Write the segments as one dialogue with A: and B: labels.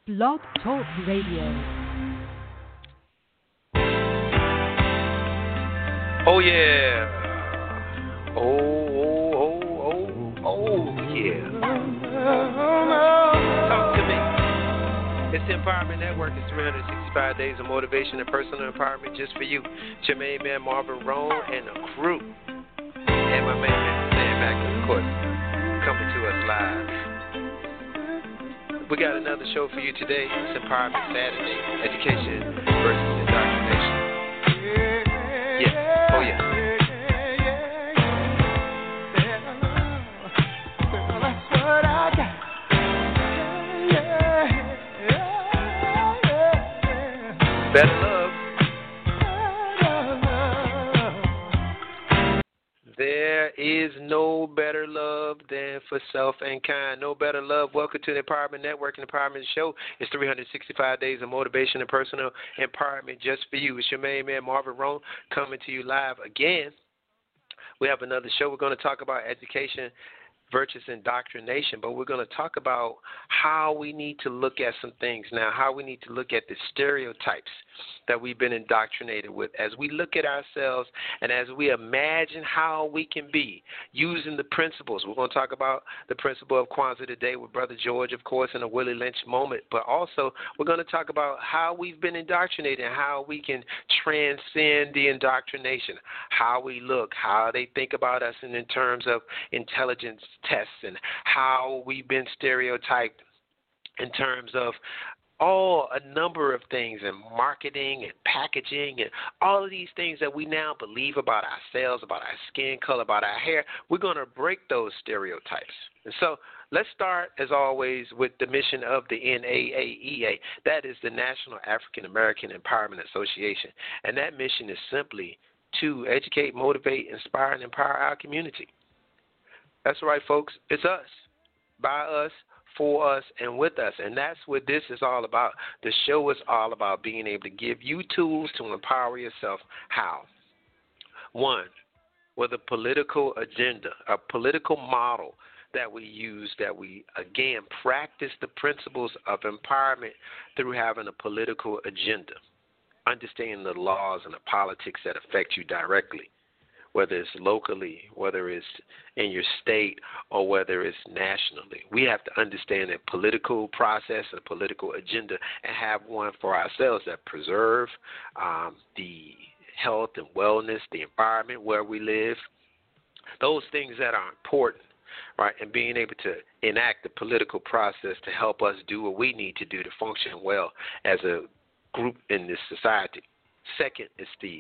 A: Blog Talk Radio.
B: Oh yeah. Oh yeah. Talk to me. It's the Empowerment Network. It's 365 days of motivation and personal empowerment just for you. It's your main man Marvin Roan and the crew. And my main man Stan Mack, of course, coming to us live. We got another show for you today. It's Empowerment Saturday. Education versus indoctrination. Yeah. Oh yeah. Better love. There is no better love than for self and kind. No better love. Welcome to the Empowerment Network and Empowerment Show. It's 365 days of motivation and personal empowerment just for you. It's your main man, Marvin Roan, coming to you live again. We have another show. We're going to talk about education versus indoctrination, but we're going to talk about how we need to look at some things now, how we need to look at the stereotypes that we've been indoctrinated with as we look at ourselves and as we imagine how we can be using the principles. We're going to talk about the principle of Kwanzaa today with Brother George, of course, in a Willie Lynch moment, but also we're going to talk about how we've been indoctrinated and how we can transcend the indoctrination, how we look, how they think about us in terms of intelligence tests, and how we've been stereotyped in terms of a number of things in marketing and packaging and all of these things that we now believe about ourselves, about our skin color, about our hair. We're going to break those stereotypes. And so let's start, as always, with the mission of the NAAEA. That is the National African American Empowerment Association. And that mission is simply to educate, motivate, inspire, and empower our community. That's right, folks. It's us, by us, for us, and with us. And that's what this is all about. The show is all about being able to give you tools to empower yourself. How? One, with a political agenda, a political model that we use, that we, again, practice the principles of empowerment through having a political agenda, understanding the laws and the politics that affect you directly, whether it's locally, whether it's in your state, or whether it's nationally. We have to understand that political process and political agenda and have one for ourselves that preserve the health and wellness, the environment where we live, those things that are important, right, and being able to enact the political process to help us do what we need to do to function well as a group in this society. Second is the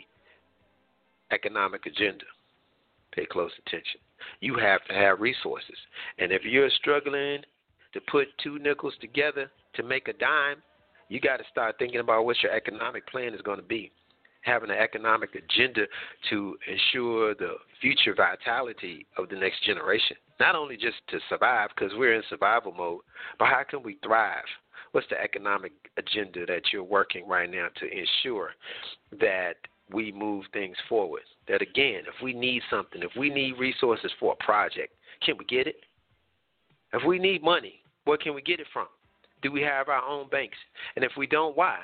B: economic agenda. Pay close attention. You have to have resources. And if you're struggling to put two nickels together to make a dime, you got to start thinking about what your economic plan is going to be. Having an economic agenda to ensure the future vitality of the next generation. Not only just to survive, because we're in survival mode, but how can we thrive? What's the economic agenda that you're working right now to ensure that we move things forward? That, again, if we need something, if we need resources for a project, can we get it? If we need money, where can we get it from? Do we have our own banks? And if we don't, why?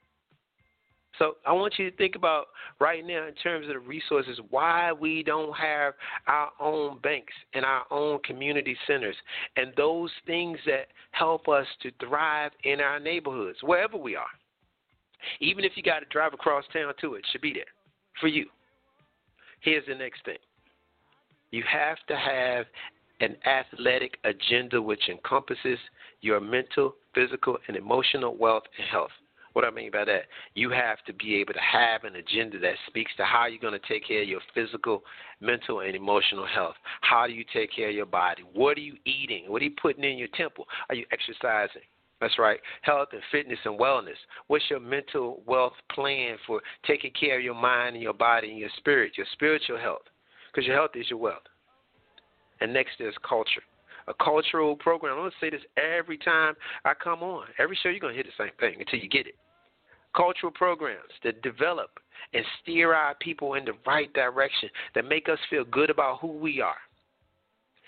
B: So I want you to think about right now in terms of the resources, why we don't have our own banks and our own community centers and those things that help us to thrive in our neighborhoods, wherever we are. Even if you got to drive across town to it should be there for you. Here's the next thing. You have to have an athletic agenda which encompasses your mental, physical, and emotional wealth and health. What I mean by that, you have to be able to have an agenda that speaks to how you're going to take care of your physical, mental, and emotional health. How do you take care of your body? What are you eating? What are you putting in your temple? Are you exercising? That's right. Health and fitness and wellness. What's your mental wealth plan for taking care of your mind and your body and your spirit, your spiritual health? Because your health is your wealth. And next is culture. A cultural program. I'm going to say this every time I come on. Every show you're going to hear the same thing until you get it. Cultural programs that develop and steer our people in the right direction, that make us feel good about who we are.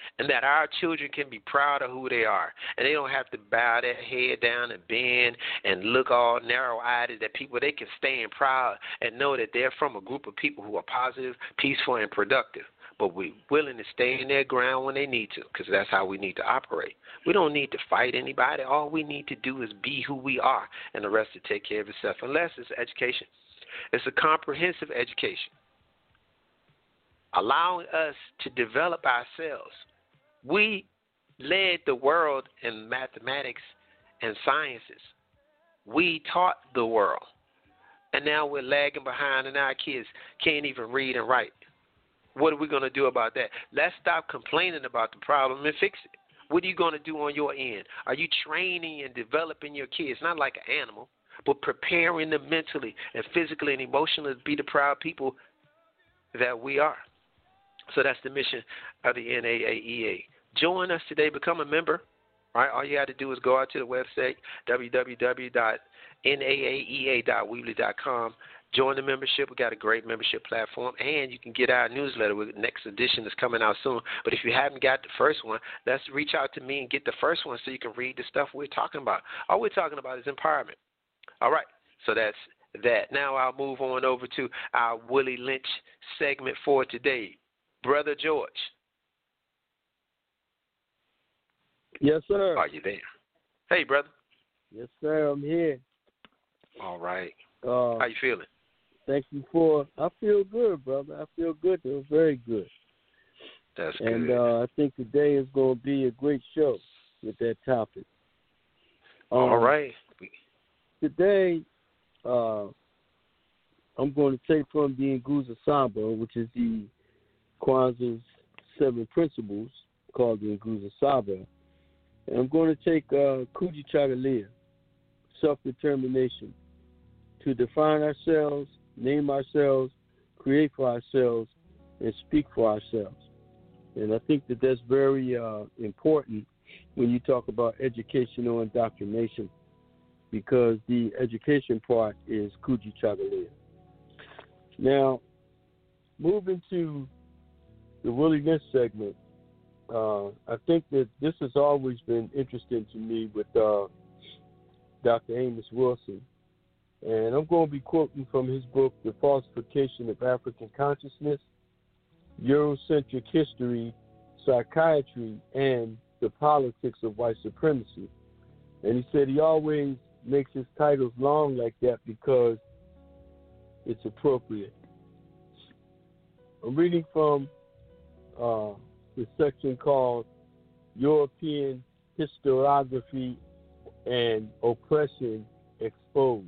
B: and that our children can be proud of who they are, and they don't have to bow their head down and bend and look all narrow-eyed at people. They can stand proud and know that they're from a group of people who are positive, peaceful, and productive, but we're willing to stay in their ground when they need to, because that's how we need to operate. We don't need to fight anybody. All we need to do is be who we are, and the rest will take care of itself, unless it's education. It's a comprehensive education, allowing us to develop ourselves. We led the world in mathematics and sciences. We taught the world. And now we're lagging behind, and our kids can't even read and write. What are we going to do about that? Let's stop complaining about the problem and fix it. What are you going to do on your end? Are you training and developing your kids, not like an animal, but preparing them mentally and physically and emotionally to be the proud people that we are? So that's the mission of the NAAEA. Join us today. Become a member. Right? All you got to do is go out to the website, www.naaea.weebly.com. Join the membership. We got a great membership platform, and you can get our newsletter. The next edition is coming out soon. But if you haven't got the first one, let's reach out to me and get the first one so you can read the stuff we're talking about. All we're talking about is empowerment. All right, so that's that. Now I'll move on over to our Willie Lynch segment for today. Brother George.
C: Yes, sir.
B: Are you there? Hey, brother.
C: Yes, sir. I'm here.
B: All right. How you feeling?
C: Thank you I feel good, brother. I feel good. It was very good.
B: That's good.
C: And I think today is going to be a great show with that topic.
B: All right.
C: Today, I'm going to take from the Nguzo Saba, which is the Kwanzaa's 7 principles, called the Nguzo Saba. And I'm going to take Kujichagulia, self-determination, to define ourselves, name ourselves, create for ourselves, and speak for ourselves. And I think that that's very important when you talk about educational indoctrination, because the education part is Kujichagulia. Now, moving to the Willie Lynch segment, I think that this has always been interesting to me with Dr. Amos Wilson. And I'm going to be quoting from his book, The Falsification of African Consciousness, Eurocentric History, Psychiatry, and the Politics of White Supremacy. And he said he always makes his titles long like that because it's appropriate. I'm reading from the section called European Historiography and Oppression Exposed.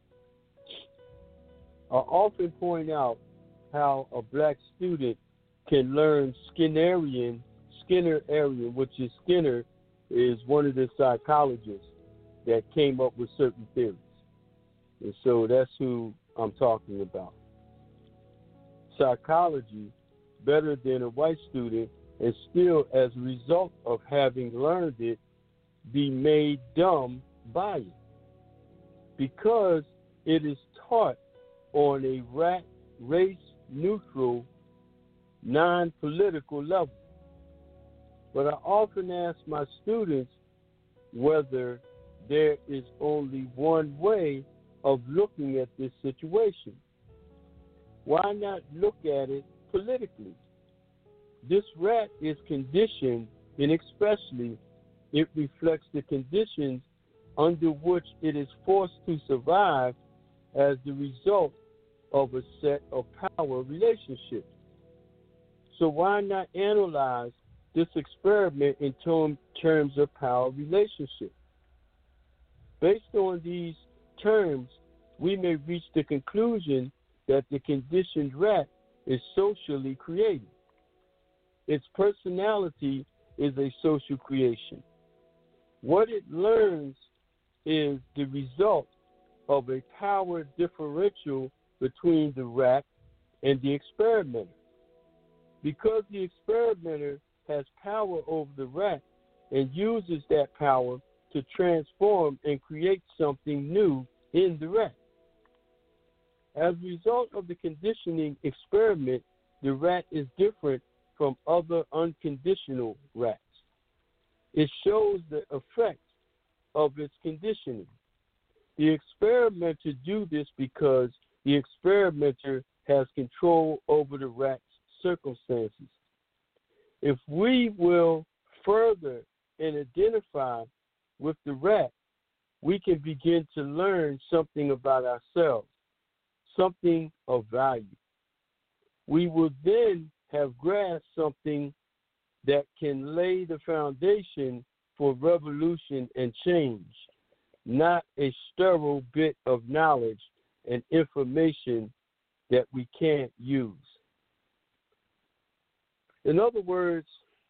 C: I often point out how a black student can learn Skinnerian, which is Skinner is one of the psychologists that came up with certain theories. And so that's who I'm talking about. Psychology better than a white student, and still, as a result of having learned it, be made dumb by it. Because it is taught on a race-neutral, non-political level. But I often ask my students whether there is only one way of looking at this situation. Why not look at it politically? This rat is conditioned, and especially it reflects the conditions under which it is forced to survive as the result of a set of power relationships. So why not analyze this experiment in terms of power relationships? Based on these terms, we may reach the conclusion that the conditioned rat is socially created. Its personality is a social creation. What it learns is the result of a power differential between the rat and the experimenter. Because the experimenter has power over the rat and uses that power to transform and create something new in the rat. As a result of the conditioning experiment, the rat is different from other unconditional rats. It shows the effect of its conditioning. The experimenter do this because the experimenter has control over the rat's circumstances. If we will further and identify with the rat, we can begin to learn something about ourselves, something of value. We will then have grasped something that can lay the foundation for revolution and change, not a sterile bit of knowledge and information that we can't use. In other words,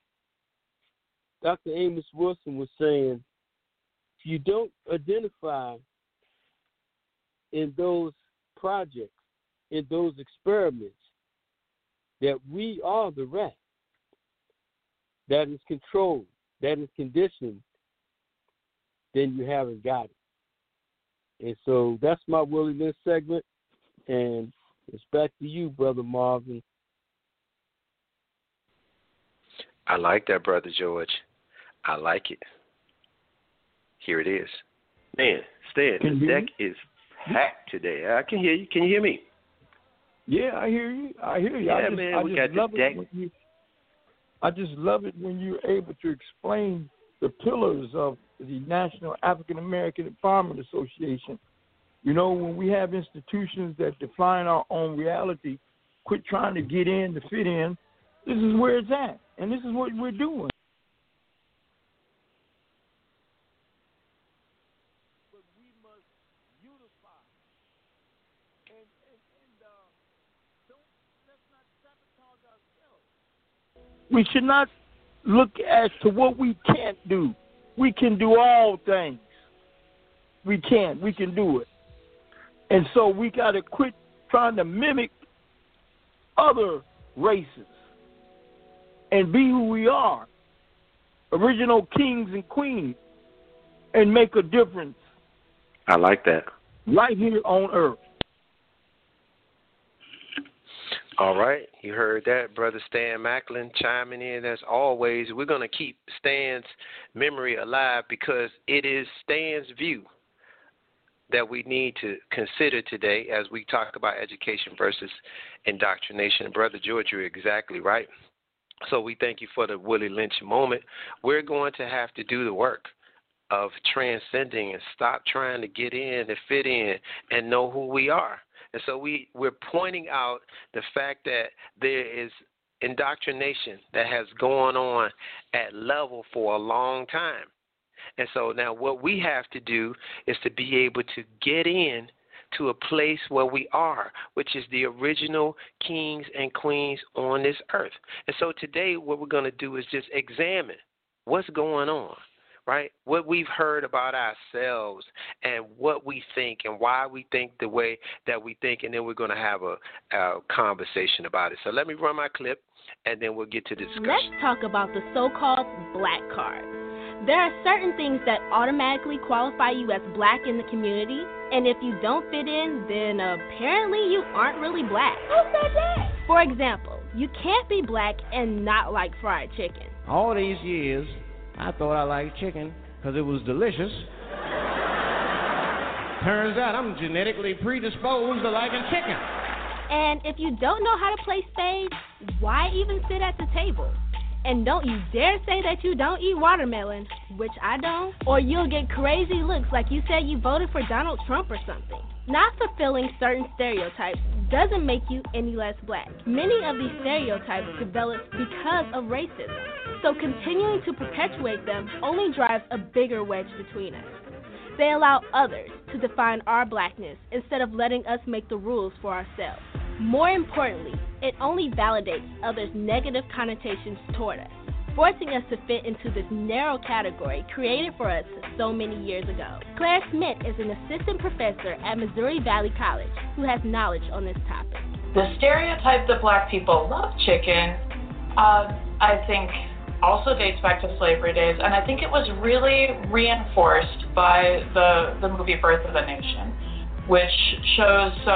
C: Dr. Amos Wilson was saying, if you don't identify in those projects, in those experiments, that we are the rat that is controlled, that is conditioned, then you haven't got it. And so that's my Willie Lynch segment, and it's back to you, Brother Marvin.
B: I like that, Brother George. I like it. Here it is. Man, Stan, the deck is packed today. I can hear you. Can you hear me?
D: Yeah, I hear you.
B: Yeah, man, we got the deck.
D: I just love it when you're able to explain the pillars of the National African American Empowerment Association. You know, when we have institutions that define our own reality, quit trying to get in to fit in, this is where it's at, and this is what we're doing. But we must unify, and let's not sabotage ourselves. We should not look as to what we can't do. We can do all things. We can do it. And so we got to quit trying to mimic other races and be who we are, original kings and queens, and make a difference.
B: I like that.
D: Right here on Earth.
B: All right, you heard that, Brother Stan Macklin chiming in as always. We're going to keep Stan's memory alive because it is Stan's view that we need to consider today as we talk about education versus indoctrination. Brother George, you're exactly right. So we thank you for the Willie Lynch moment. We're going to have to do the work of transcending and stop trying to get in and fit in and know who we are. And so we're pointing out the fact that there is indoctrination that has gone on at level for a long time. And so now what we have to do is to be able to get in to a place where we are, which is the original kings and queens on this earth. And so today what we're going to do is just examine what's going on, right? What we've heard about ourselves and what we think and why we think the way that we think, and then we're going to have a conversation about it. So let me run my clip, and then we'll get to the discussion.
E: Let's talk about the so-called black card. There are certain things that automatically qualify you as black in the community, and if you don't fit in, then apparently you aren't really black. Who said that? For example, you can't be black and not like fried chicken.
F: All these years, I thought I liked chicken because it was delicious. Turns out I'm genetically predisposed to liking chicken.
E: And if you don't know how to play spades, why even sit at the table? And don't you dare say that you don't eat watermelon, which I don't, or you'll get crazy looks like you said you voted for Donald Trump or something. Not fulfilling certain stereotypes doesn't make you any less black. Many of these stereotypes developed because of racism, so continuing to perpetuate them only drives a bigger wedge between us. They allow others to define our blackness instead of letting us make the rules for ourselves. More importantly, it only validates others' negative connotations toward us, forcing us to fit into this narrow category created for us so many years ago. Claire Smith is an assistant professor at Missouri Valley College who has knowledge on this topic.
G: The stereotype that black people love chicken, I think, also dates back to slavery days, and I think it was really reinforced by the movie Birth of a Nation, which shows some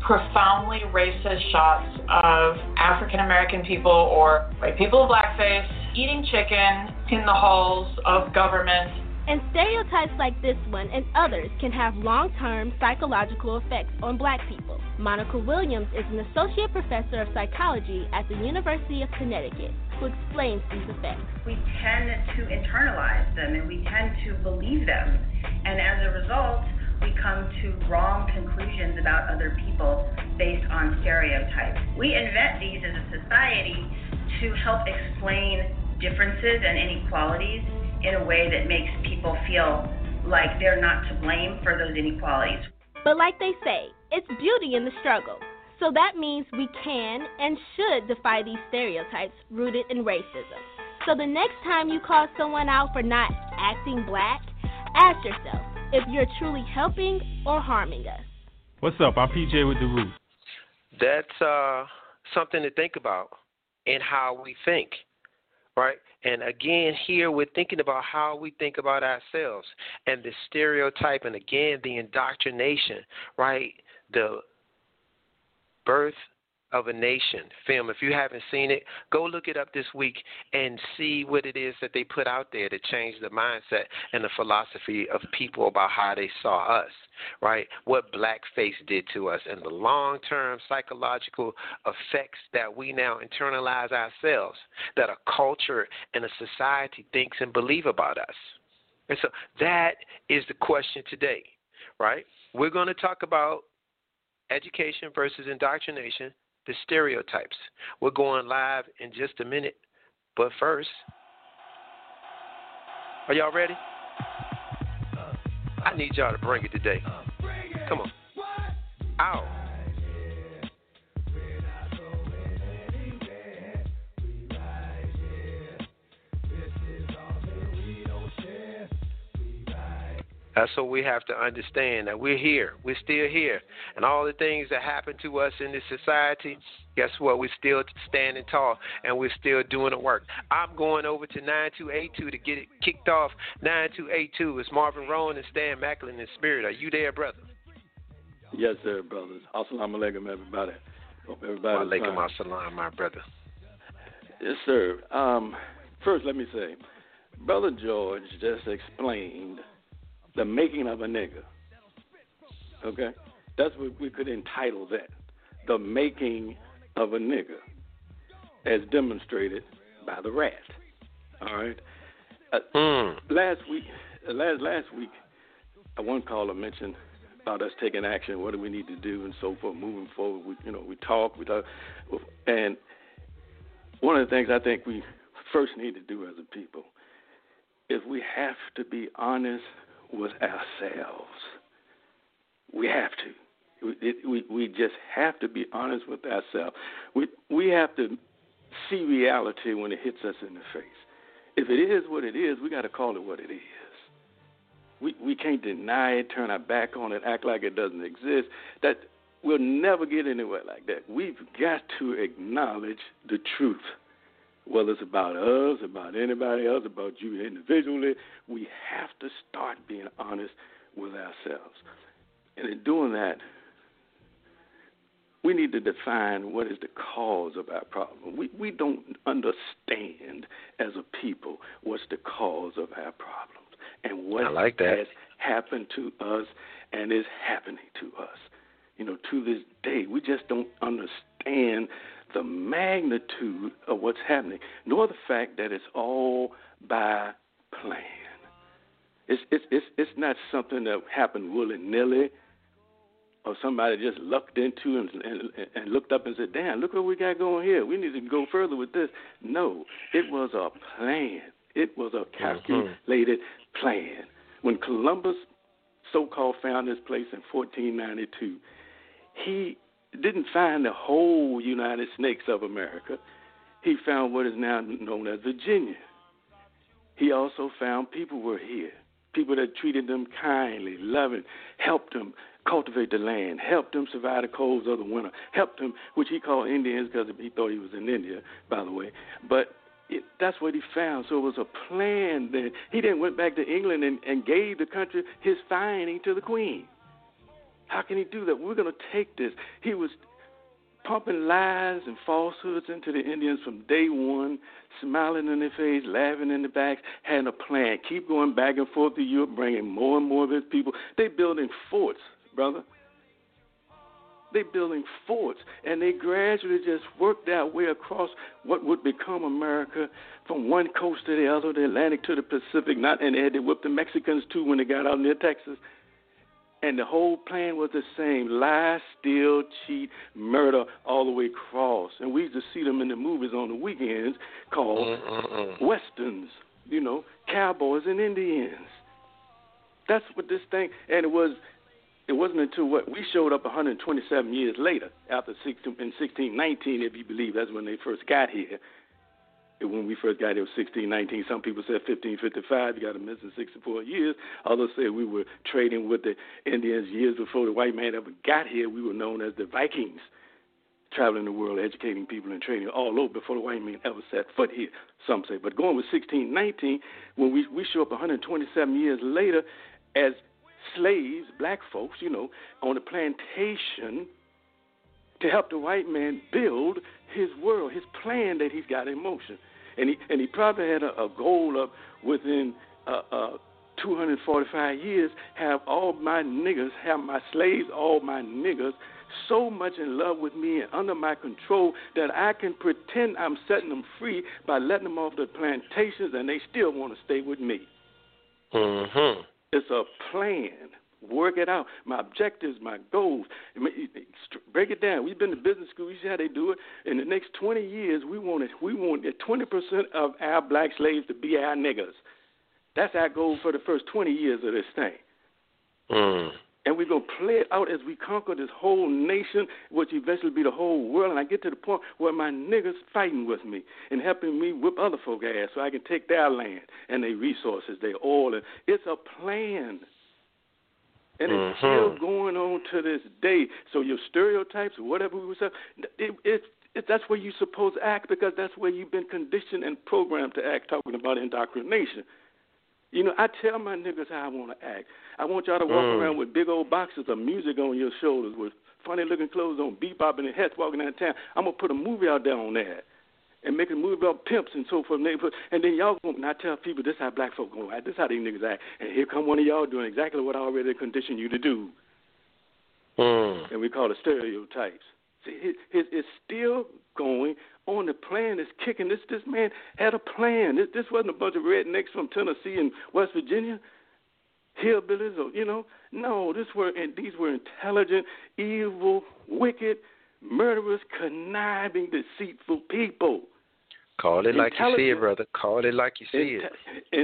G: profoundly racist shots of African American people or white people of blackface eating chicken in the halls of government.
E: And stereotypes like this one and others can have long-term psychological effects on black people. Monica Williams is an associate professor of psychology at the University of Connecticut, who explains these effects.
H: We tend to internalize them and we tend to believe them. And as a result, we come to wrong conclusions about other people based on stereotypes. We invent these as a society to help explain differences and inequalities in a way that makes people feel like they're not to blame for those inequalities.
E: But like they say, it's beauty in the struggle. So that means we can and should defy these stereotypes rooted in racism. So the next time you call someone out for not acting black, ask yourself if you're truly helping or harming us.
I: What's up? I'm PJ with The Root.
B: That's something to think about in how we think, right? And again, here we're thinking about how we think about ourselves and the stereotype and, again, the indoctrination, right? The Birth of a Nation film. If you haven't seen it, go look it up this week and see what it is that they put out there to change the mindset and the philosophy of people about how they saw us, right? What blackface did to us and the long-term psychological effects that we now internalize ourselves, that a culture and a society thinks and believe about us. And so that is the question today, right? We're going to talk about education versus indoctrination, the stereotypes. We're going live in just a minute, but first, are y'all ready? I need y'all to bring it today. Come on. Ow. That's what we have to understand, that we're here. We're still here. And all the things that happen to us in this society, guess what? We're still standing tall, and we're still doing the work. I'm going over to 9282 to get it kicked off. 9282 is Marvin Rowan and Stan Macklin in spirit. Are you there, brother?
J: Yes, sir, brothers. Assalamu alaikum, everybody. Hope everybody's fine.
B: Wa alaikum assalam, my brother.
J: Yes, sir. First, let me say, Brother George just explained the making of a nigga. Okay? That's what we could entitle that. The making of a nigga, as demonstrated by the rat. All right? Last week, one caller mentioned about us taking action. What do we need to do and so forth, moving forward. We talk. And one of the things I think we first need to do as a people is we have to be honest with ourselves. We have to. We just have to be honest with ourselves. We have to see reality when it hits us in the face. If it is what it is, we got to call it what it is. We can't deny it, turn our back on it, act like it doesn't exist. That we'll never get anywhere like that. We've got to acknowledge the truth. Whether it's about us, about anybody else, about you individually, we have to start being honest with ourselves. And in doing that, we need to define what is the cause of our problem. We don't understand as a people what's the cause of our problems and what has happened to us and is happening to us. To this day, we just don't understand the magnitude of what's happening, nor the fact that it's all by plan. It's not something that happened willy-nilly or somebody just lucked into and looked up and said, damn, look what we got going here. We need to go further with this. No, it was a plan. It was a calculated plan. When Columbus so-called found this place in 1492, he didn't find the whole United States of America. He found what is now known as Virginia. He also found people were here, people that treated them kindly, loving, helped them cultivate the land, helped them survive the colds of the winter, helped them, which he called Indians because he thought he was in India, by the way. But that's what he found. So it was a plan that he then went back to England and gave the country his finding to the Queen. How can he do that? We're going to take this. He was pumping lies and falsehoods into the Indians from day one, smiling in their face, laughing in their backs, had a plan. Keep going back and forth to Europe, bringing more and more of his people. They building forts, brother. They building forts, and they gradually just worked their way across what would become America from one coast to the other, the Atlantic to the Pacific. And they had to whip the Mexicans, too, when they got out near Texas. And the whole plan was the same: lie, steal, cheat, murder, all the way across. And we used to see them in the movies on the weekends called Westerns, you know, cowboys and Indians. That's what this thing, and it wasn't until we showed up 127 years later, in 1619, if you believe that's when they first got here. When we first got here, it was 1619. Some people said 1555. You got a missing 64 years. Others say we were trading with the Indians years before the white man ever got here. We were known as the Vikings, traveling the world, educating people and trading all over before the white man ever set foot here, some say. But going with 1619, when we show up 127 years later as slaves, black folks, you know, on a plantation to help the white man build his world, his plan that he's got in motion. And he probably had a goal of within 245 years, have all my niggas, have my slaves, all my niggas, so much in love with me and under my control that I can pretend I'm setting them free by letting them off the plantations and they still want to stay with me. Mm-hmm. It's a plan. Work it out. My objectives, my goals. Break it down. We've been to business school. You see how they do it. In the next 20 years, we want 20% of our black slaves to be our niggas. That's our goal for the first 20 years of this thing. And we're going to play it out as we conquer this whole nation, which eventually be the whole world. And I get to the point where my niggas fighting with me and helping me whip other folk ass so I can take their land and their resources, their oil. It's a plan. And it's still going on to this day. So your stereotypes or whatever we would say, that's where you're supposed to act because that's where you've been conditioned and programmed to act, talking about indoctrination. You know, I tell my niggas how I want to act. I want y'all to walk around with big old boxes of music on your shoulders with funny-looking clothes on, bebopping and hats walking down town. I'm going to put a movie out there on that and make a movie about pimps and so forth. And then y'all going to tell people this is how black folk going to act. This is how these niggas act. And here come one of y'all doing exactly what I already conditioned you to do. And we call it stereotypes. See, it's still going on. The plan is kicking. This man had a plan. This wasn't a bunch of rednecks from Tennessee and West Virginia, hillbillies, or, you know. No, these were intelligent, evil, wicked, murderous, conniving, deceitful people.
B: Call it like you see it, brother. Call it like you see it.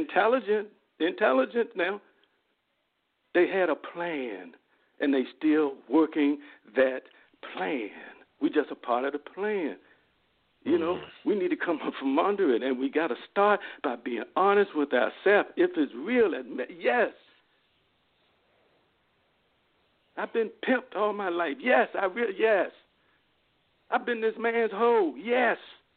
B: Intelligent now.
J: They had a plan, and they still working that plan. We just a part of the plan. You know, we need to come up from under it, and we got to start by being honest with ourselves. If it's real, yes. I've been pimped all my life. Yes, yes. I've been this man's hoe. Yes.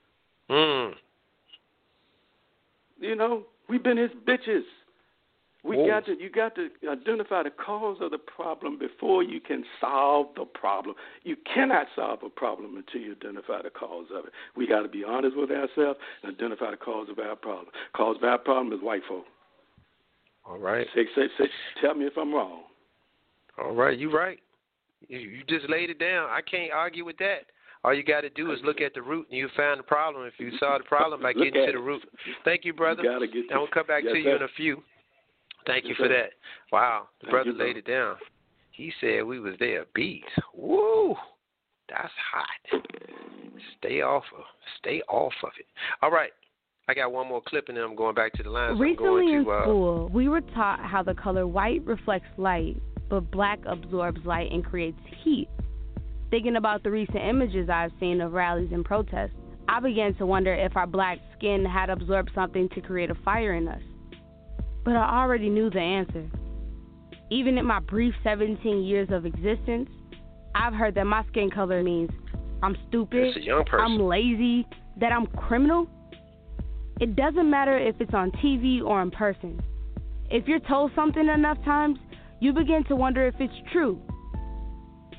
J: You know, we've been his bitches. You got to identify the cause of the problem before you can solve the problem. You cannot solve a problem until you identify the cause of it. We got to be honest with ourselves and identify the cause of our problem. Cause of our problem is white folk.
B: All right.
J: Say, tell me if I'm wrong.
B: All right, you're right. You just laid it down. I can't argue with that. All you got to do is look at the root, and you find the problem. If you solve the problem by getting to the root. Thank you, brother. I will come back to you in a few. Thank you for that. Wow, the brother laid it down. He said we was there beat. Woo, that's hot. Stay off of it. All right, I got one more clip, and then I'm going back to the line.
E: Recently in school, we were taught how the color white reflects light, but black absorbs light and creates heat. Thinking about the recent images I've seen of rallies and protests, I began to wonder if our black skin had absorbed something to create a fire in us. But I already knew the answer. Even in my brief 17 years of existence, I've heard that my skin color means I'm stupid,
B: it's a young person.
E: I'm lazy, that I'm criminal. It doesn't matter if it's on TV or in person. If you're told something enough times, you begin to wonder if it's true.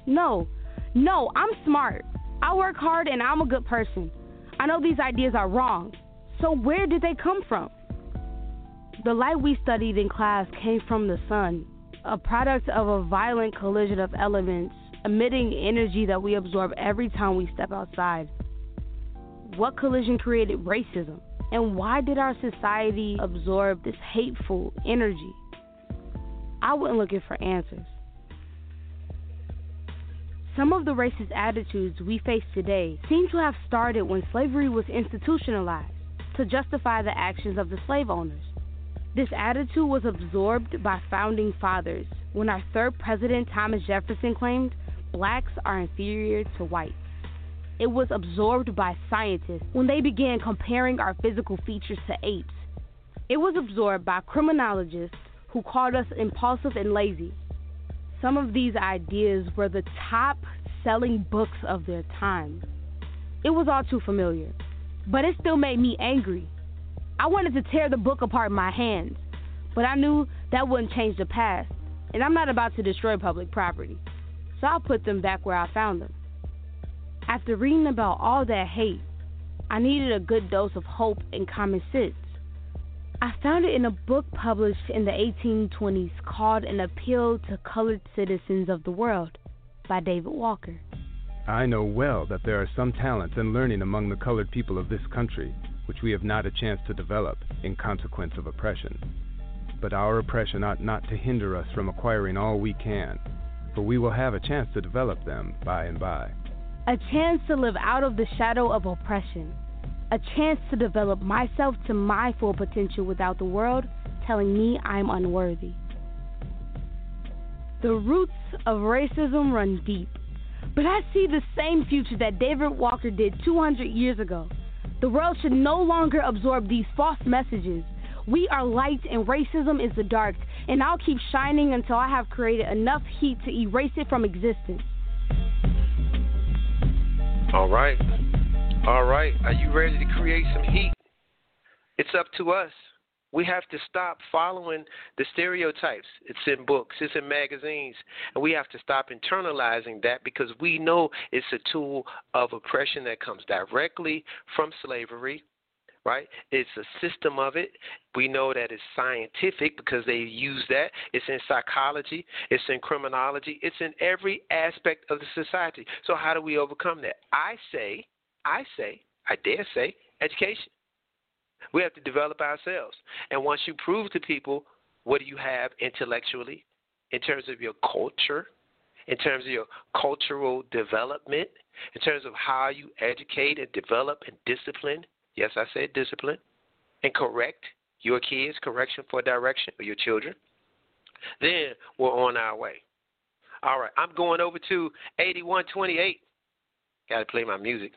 K: No, I'm smart. I work hard and I'm a good person. I know these ideas are wrong. So where did they come from? The light we studied in class came from the sun, a product of a violent collision of elements, emitting energy that we absorb every time we step outside. What collision created racism? And why did our society absorb this hateful energy? I went looking for answers. Some of the racist attitudes we face today seem to have started when slavery was institutionalized to justify the actions of the slave owners. This attitude was absorbed by founding fathers when our third president, Thomas Jefferson, claimed blacks are inferior to whites. It was absorbed by scientists when they began comparing our physical features to apes. It was absorbed by criminologists who called us impulsive and lazy. Some of these ideas were the top-selling books of their time. It was all too familiar, but it still made me angry. I wanted to tear the book apart in my hands, but I knew that wouldn't change the past, and I'm not about to destroy public property, so I'll put them back where I found them. After reading about all that hate, I needed a good dose of hope and common sense. I found it in a book published in the 1820s called An Appeal to Colored Citizens of the World by David Walker.
L: I know well that there are some talents and learning among the colored people of this country which we have not a chance to develop in consequence of oppression. But our oppression ought not to hinder us from acquiring all we can, for we will have a chance to develop them by and by.
K: A chance to live out of the shadow of oppression. A chance to develop myself to my full potential without the world telling me I'm unworthy. The roots of racism run deep, but I see the same future that David Walker did 200 years ago. The world should no longer absorb these false messages. We are light and racism is the dark, and I'll keep shining until I have created enough heat to erase it from existence.
B: All right. Are you ready to create some heat? It's up to us. We have to stop following the stereotypes. It's in books, it's in magazines, and we have to stop internalizing that because we know it's a tool of oppression that comes directly from slavery, right? It's a system of it. We know that it's scientific because they use that. It's in psychology. It's in criminology. It's in every aspect of the society. So how do we overcome that? I dare say, education. We have to develop ourselves. And once you prove to people what do you have intellectually, in terms of your culture, in terms of your cultural development, in terms of how you educate and develop and discipline, yes, I said discipline, and correct your kids, correction for direction, or your children, then we're on our way. All right, I'm going over to 8128. Got to play my music.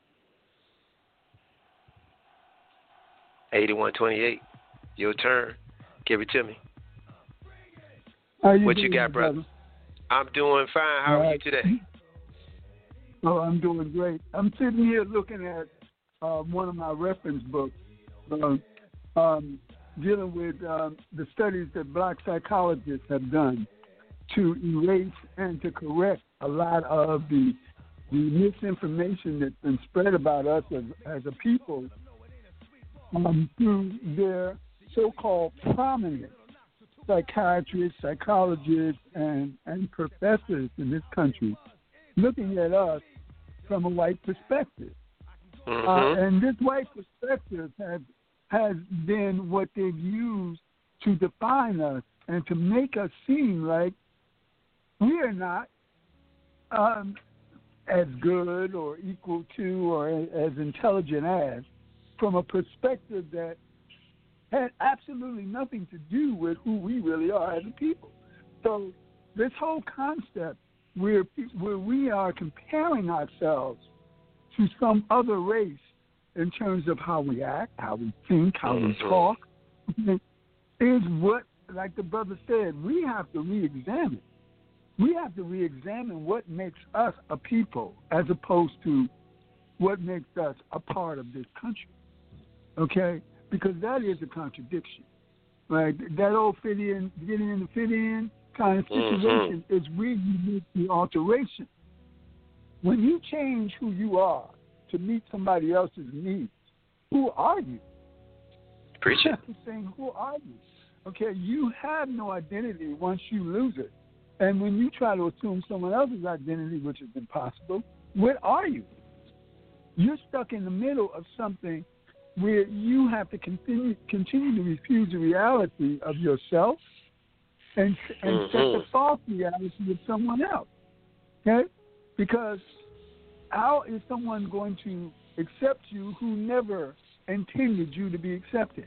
B: 8128, your turn. Give it to me. What you got, brother? I'm doing fine. How are you today?
M: Oh, I'm doing great. I'm sitting here looking at one of my reference books dealing with the studies that black psychologists have done to erase and to correct a lot of the misinformation that's been spread about us as a people through their so-called prominent psychiatrists, psychologists, and professors in this country looking at us from a white perspective. And this white perspective has been what they've used to define us and to make us seem like we are not as good or equal to or as intelligent as, from a perspective that had absolutely nothing to do with who we really are as a people. So this whole concept where we are comparing ourselves to some other race in terms of how we act, how we think, how we talk, is what, like the brother said, we have to re-examine. We have to re-examine what makes us a people as opposed to what makes us a part of this country. Okay? Because that is a contradiction. Right? That old get in, kind of situation is where you make the alteration. When you change who you are to meet somebody else's needs, who are you?
B: Preach it.
M: Saying, who are you? Okay, you have no identity once you lose it. And when you try to assume someone else's identity, which is impossible, what are you? You're stuck in the middle of something where you have to continue to refuse the reality of yourself and set the false reality of someone else. Okay? Because how is someone going to accept you who never intended you to be accepted?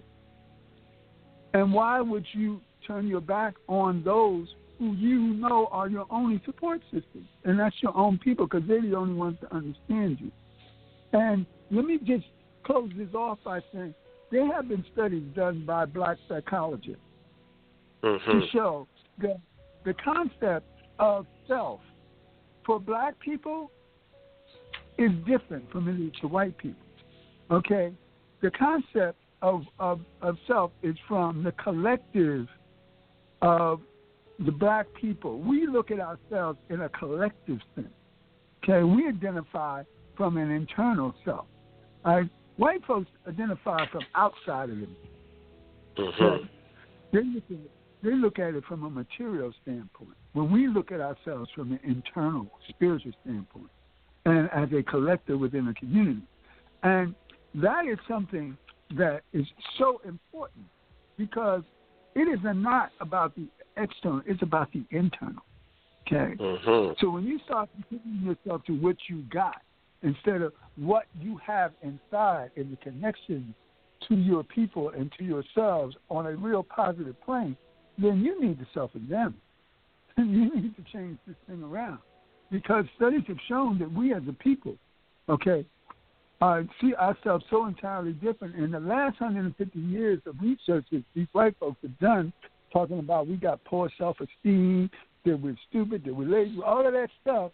M: And why would you turn your back on those who you know are your only support system? And that's your own people, because they're the only ones to understand you. And let me just close this off by saying there have been studies done by black psychologists to show that the concept of self for black people is different from it is for white people. Okay? The concept of self is from the collective of the black people. We look at ourselves in a collective sense. Okay? We identify from an internal self. White folks identify from outside of them. Okay? They look at it from a material standpoint. When we look at ourselves from an internal, spiritual standpoint, and as a collective within a community. And that is something that is so important, because it is not about the external, it's about the internal. Okay? So when you start comparing yourself to what you got instead of what you have inside and the connection to your people and to yourselves on a real positive plane, then you need to self-examine. And you need to change this thing around. Because studies have shown that we as a people, okay, see ourselves so entirely different. In the last 150 years of research that these white folks have done, talking about we got poor self-esteem, that we're stupid, that we're lazy, all of that stuff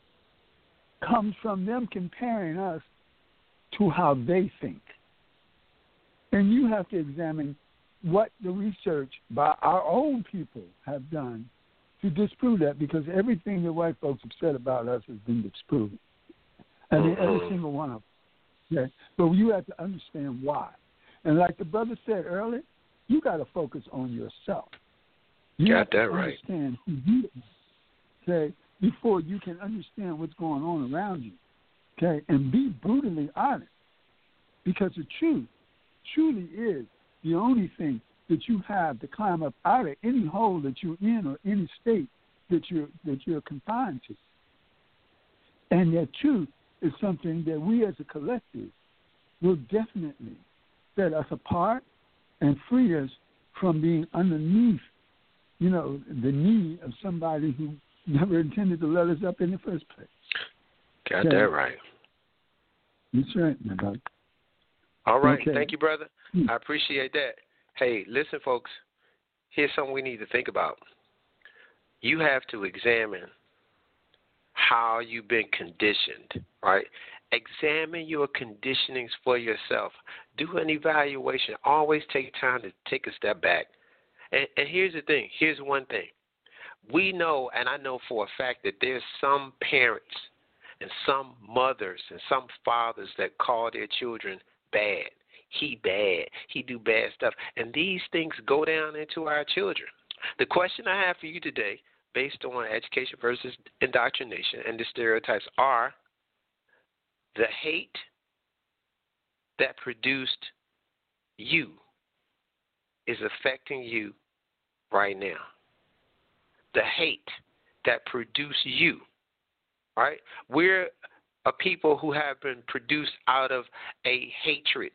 M: comes from them comparing us to how they think. And you have to examine what the research by our own people have done to disprove that, because everything that white folks have said about us has been disproven. I mean, every single one of them. Okay? But you have to understand why. And like the brother said earlier, you got to focus on yourself. You got that right. Understand who you are, okay, before you can understand what's going on around you, okay, and be brutally honest, because the truth truly is the only thing that you have to climb up out of any hole that you're in or any state that you're confined to. And that truth is something that we as a collective will definitely set us apart and free us from being underneath, the knee of somebody who never intended to let us up in the first place.
B: Got that right.
M: That's right, my brother.
B: All right. Okay. Thank you, brother. I appreciate that. Hey, listen, folks, here's something we need to think about. You have to examine how you've been conditioned, right? Examine your conditionings for yourself. Do an evaluation. Always take time to take a step back. And here's the thing. Here's one thing. We know, and I know for a fact, that there's some parents and some mothers and some fathers that call their children bad. He bad. He do bad stuff. And these things go down into our children. The question I have for you today, based on education versus indoctrination and the stereotypes, are the hate that produced you is affecting you right now. The hate that produced you, right? We're a people who have been produced out of a hatred,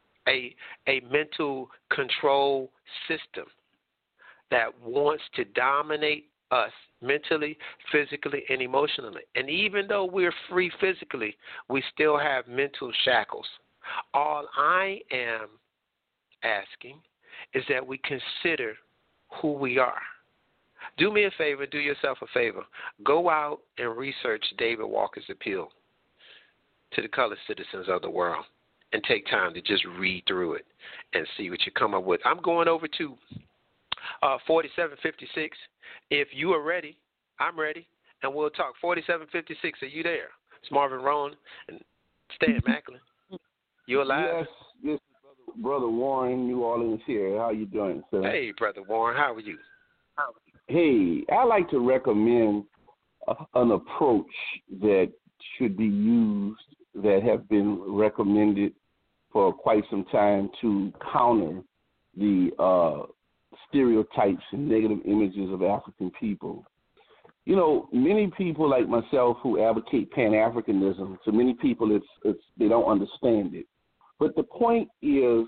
B: a mental control system that wants to dominate us mentally, physically, and emotionally. And even though we're free physically, we still have mental shackles. All I am asking is that we consider who we are. Do me a favor, do yourself a favor. Go out and research David Walker's appeal to the colored citizens of the world and take time to just read through it and see what you come up with. I'm going over to 4756. If you are ready, I'm ready, and we'll talk. 4756, are you there? It's Marvin Rowan and Stan Macklin. You alive?
N: Yes, Brother Warren, New Orleans here. How you doing, sir?
B: Hey, Brother Warren, how are you?
N: Hey, I like to recommend an approach that should be used, that have been recommended for quite some time to counter the stereotypes and negative images of African people. You know, many people like myself who advocate Pan-Africanism, to many people it's they don't understand it. But the point is,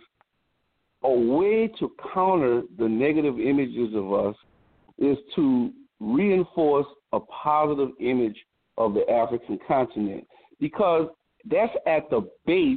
N: a way to counter the negative images of us is to reinforce a positive image of the African continent, because that's at the base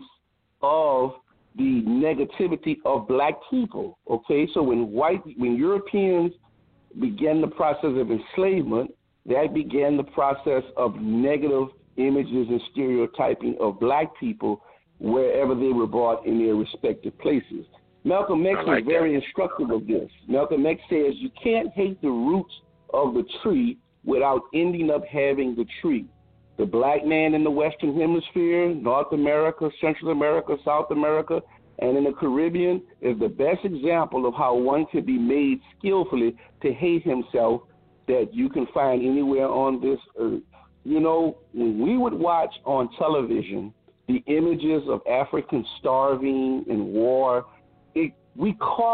N: of the negativity of black people. Okay, so when Europeans began the process of enslavement, that began the process of negative images and stereotyping of black people wherever they were brought in their respective places. Malcolm X is very instructive of this. Malcolm X says you can't hate the roots of the tree without ending up having the tree. The black man in the Western Hemisphere, North America, Central America, South America, and in the Caribbean is the best example of how one can be made skillfully to hate himself that you can find anywhere on this earth. You know, when we would watch on television the images of Africans starving in war, we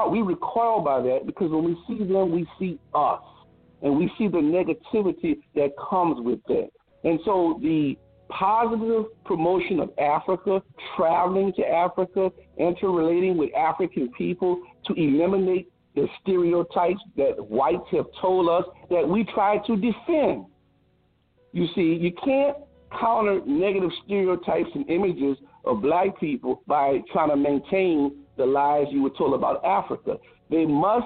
N: recoil by that, because when we see them, we see us, and we see the negativity that comes with that. And so the positive promotion of Africa, traveling to Africa, interrelating with African people to eliminate the stereotypes that whites have told us that we try to defend. You see, you can't counter negative stereotypes and images of black people by trying to maintain the lies you were told about Africa. There must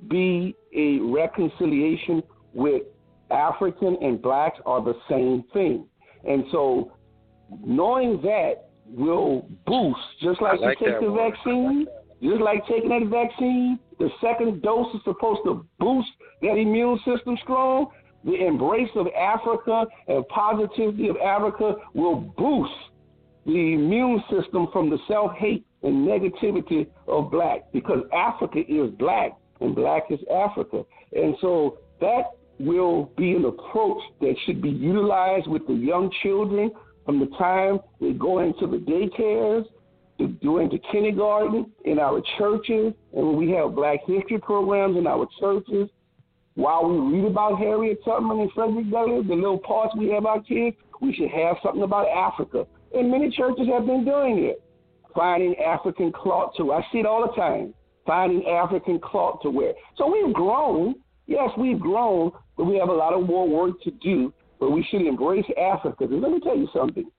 N: be a reconciliation with African and blacks are the same thing. And so knowing that will boost, just like you take the vaccine, just like taking that vaccine, the second dose is supposed to boost that immune system strong. The embrace of Africa and positivity of Africa will boost the immune system from the self-hate and negativity of black, because Africa is black and black is Africa. And so that will be an approach that should be utilized with the young children from the time they go into the daycares, to go into kindergarten, in our churches, and when we have black history programs in our churches. While we read about Harriet Tubman and Frederick Douglass, the little parts we have our kids, we should have something about Africa. And many churches have been doing it. Finding African cloth to wear. I see it all the time. Finding African cloth to wear. So we've grown. Yes, we've grown, but we have a lot of more work to do. But we should embrace Africa. And let me tell you something.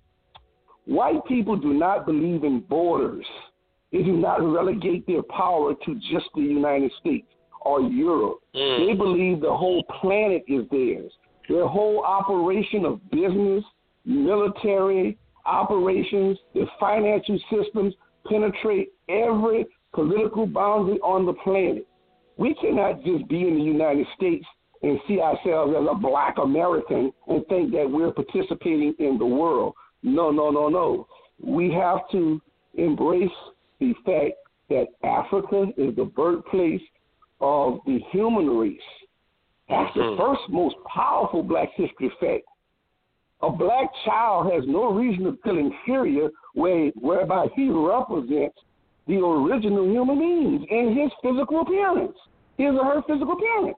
N: White people do not believe in borders. They do not relegate their power to just the United States or Europe. They believe the whole planet is theirs. Their whole operation of business, military operations, their financial systems penetrate every political boundary on the planet. We cannot just be in the United States and see ourselves as a black American and think that we're participating in the world. No, no, no, no. We have to embrace the fact that Africa is the birthplace of the human race. That's the first most powerful black history fact. A black child has no reason to feel inferior whereby he represents the original human beings in his physical appearance, his or her physical appearance.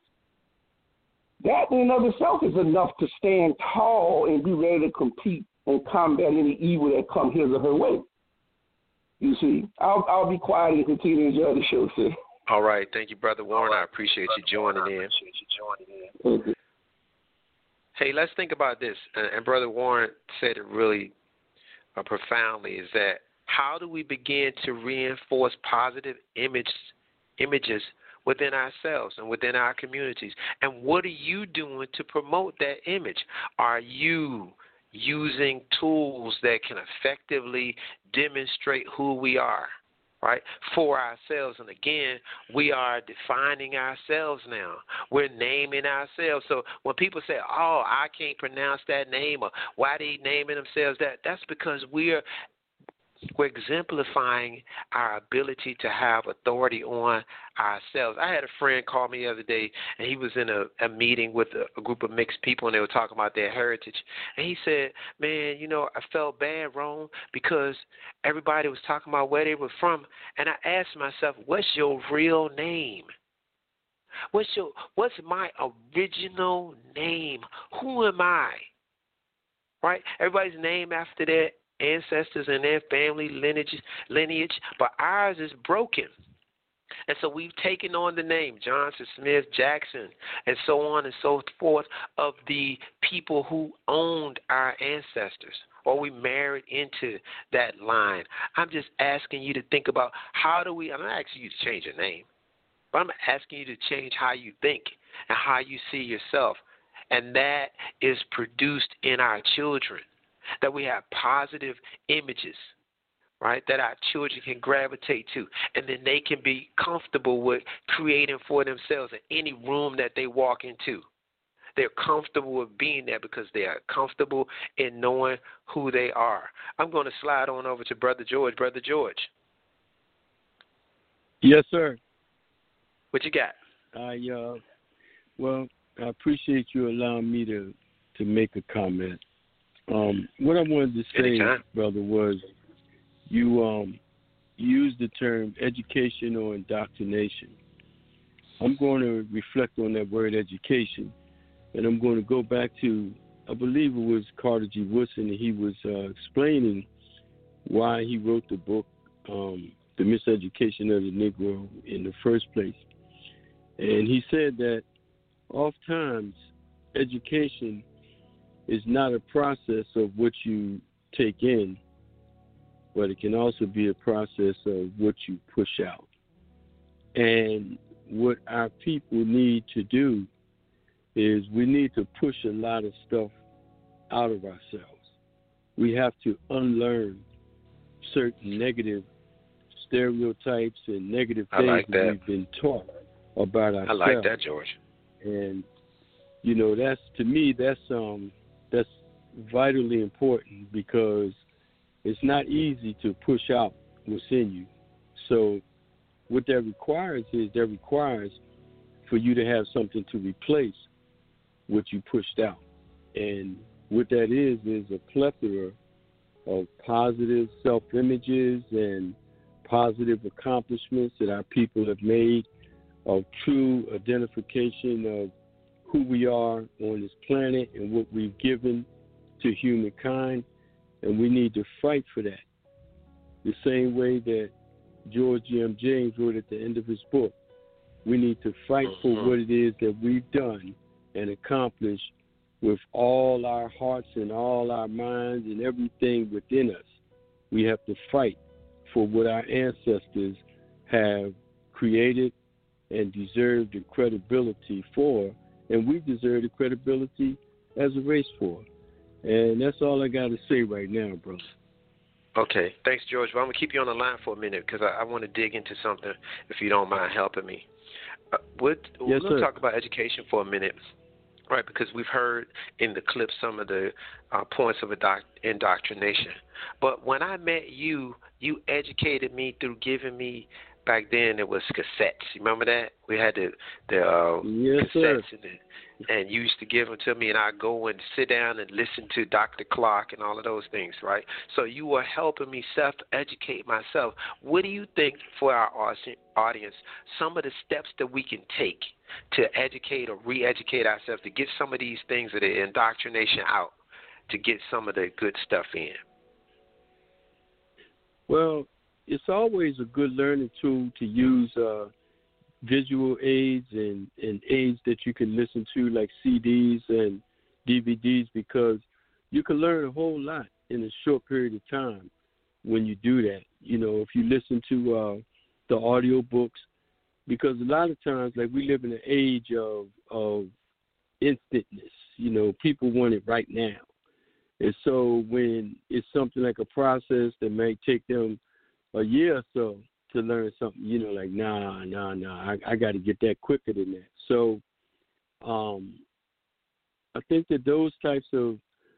N: That in and of itself is enough to stand tall and be ready to compete and combat any evil that comes his or her way. You see, I'll be quiet and continue to enjoy the show, sir.
B: All right. Thank you, Brother Warren. I appreciate you joining in.
N: Thank you.
B: Hey, let's think about this. And Brother Warren said it really profoundly, is that how do we begin to reinforce positive images within ourselves and within our communities? And what are you doing to promote that image? Are you using tools that can effectively demonstrate who we are? right, for ourselves. And again, we are defining ourselves now. We're naming ourselves. So when people say, oh, I can't pronounce that name, or why they naming themselves that, that's because we're exemplifying our ability to have authority on ourselves. I had a friend call me the other day, and he was in a meeting with a group of mixed people, and they were talking about their heritage. And he said, man, you know, I felt bad, Ron, because everybody was talking about where they were from. And I asked myself, what's your real name? What's my original name? Who am I? Right? Everybody's named after their ancestors and their family lineage, but ours is broken. And so we've taken on the name Johnson, Smith, Jackson, and so on and so forth of the people who owned our ancestors, or we married into that line. I'm just asking you to think about I'm not asking you to change your name, but I'm asking you to change how you think and how you see yourself. And that is produced in our children, that we have positive images, right, that our children can gravitate to, and then they can be comfortable with creating for themselves in any room that they walk into. They're comfortable with being there because they are comfortable in knowing who they are. I'm going to slide on over to Brother George. Brother George.
C: Yes, sir.
B: What you got?
C: Well, I appreciate you allowing me to make a comment. What I wanted to say,
B: Anytime.
C: brother, was you used the term education or indoctrination. I'm going to reflect on that word education, and I'm going to go back to, I believe it was Carter G. Woodson, and he was explaining why he wrote the book, The Miseducation of the Negro, in the first place. And he said that oftentimes education is not a process of what you take in, but it can also be a process of what you push out. And what our people need to do is we need to push a lot of stuff out of ourselves. We have to unlearn certain negative stereotypes and negative things that we've been taught about ourselves.
B: I like that, George.
C: And you know, that's, to me, that's vitally important, because it's not easy to push out what's in you. So what that requires for you to have something to replace what you pushed out. And what that is a plethora of positive self-images and positive accomplishments that our people have made, of true identification of who we are on this planet and what we've given to humankind, and we need to fight for that. The same way that George M. James wrote at the end of his book, we need to fight for what it is that we've done and accomplished with all our hearts and all our minds and everything within us. We have to fight for what our ancestors have created and deserved the credibility for, and we deserve the credibility as a race for. And that's all I got to say right now, brother.
B: Okay. Thanks, George. Well, I'm going to keep you on the line for a minute because I want to dig into something, if you don't mind helping me. We're going to talk about education for a minute, right, because we've heard in the clip some of the points of indoctrination. But when I met you, you educated me through giving me, back then it was cassettes. You remember that? We had the cassettes and you used to give them to me, and I'd go and sit down and listen to Dr. Clark and all of those things, right? So you were helping me self-educate myself. What do you think, for our audience, some of the steps that we can take to educate or re-educate ourselves to get some of these things of the indoctrination out, to get some of the good stuff in?
C: Well, it's always a good learning tool to use visual aids and aids that you can listen to, like CDs and DVDs, because you can learn a whole lot in a short period of time when you do that. You know, if you listen to the audio books, because a lot of times, like, we live in an age of instantness. You know, people want it right now. And so when it's something like a process that may take them a year or so to learn something, like, nah, I got to get that quicker than that. So I think that those types of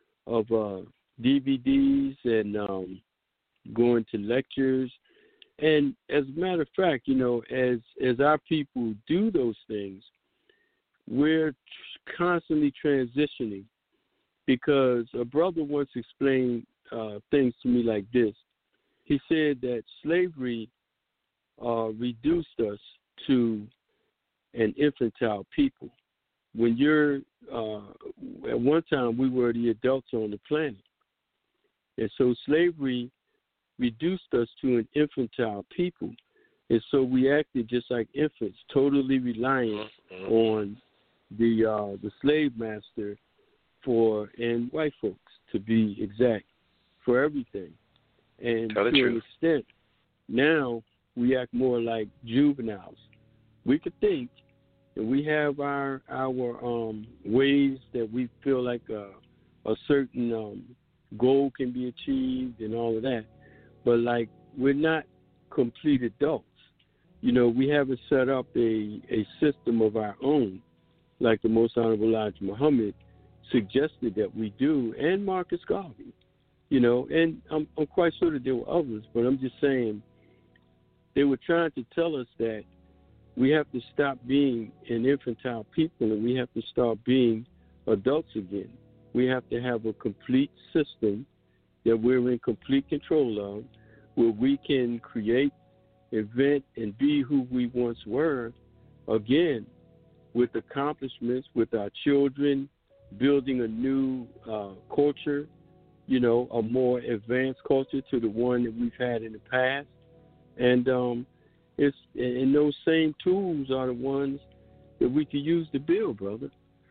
C: DVDs and going to lectures, and as a matter of fact, as our people do those things, we're constantly transitioning, because a brother once explained things to me like this. He said that slavery reduced us to an infantile people. When you're at one time we were the adults on the planet, and so slavery reduced us to an infantile people, and so we acted just like infants, totally reliant on the slave master and white folks, to be exact, for everything. And to an extent, now we act more like juveniles. We could think, and we have our ways that we feel like a certain goal can be achieved and all of that, but like we're not complete adults. We haven't set up a system of our own, like the Most Honorable Elijah Muhammad suggested that we do, and Marcus Garvey. And I'm quite sure that there were others, but I'm just saying they were trying to tell us that we have to stop being an infantile people and we have to start being adults again. We have to have a complete system that we're in complete control of, where we can create, invent, and be who we once were, again, with accomplishments, with our children, building a new culture, a more advanced culture to the one that we've had in the past. And those same tools are the ones that we can use to build, brother.